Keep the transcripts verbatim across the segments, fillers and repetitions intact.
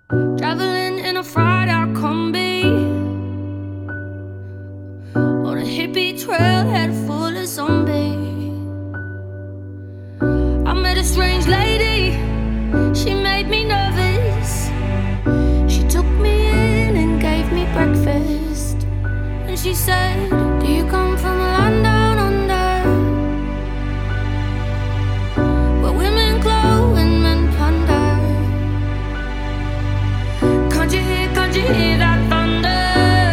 Traveling in a fried out combi on a hippie trailhead full of zombies. I met a strange lady, she made me nervous. She took me in and gave me breakfast. And she said, do you come from a land down under, where women glow and men plunder? Can't you hear, can't you hear that thunder?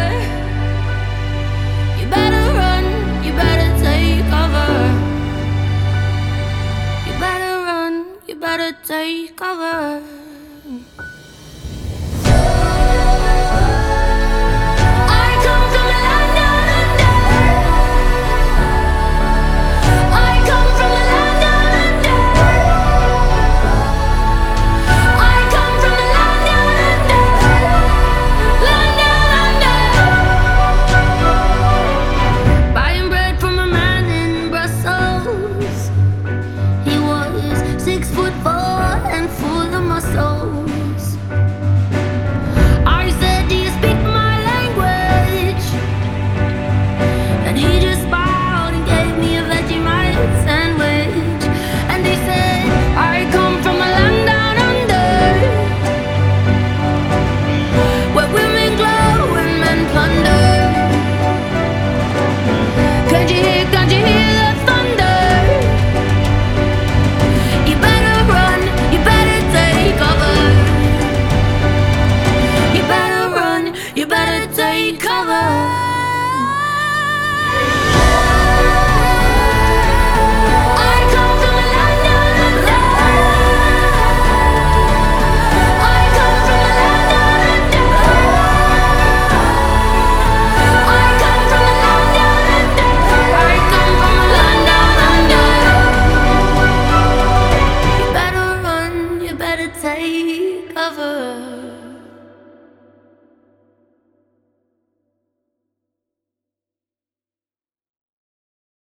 You better run, you better take cover. You better run, you better take cover.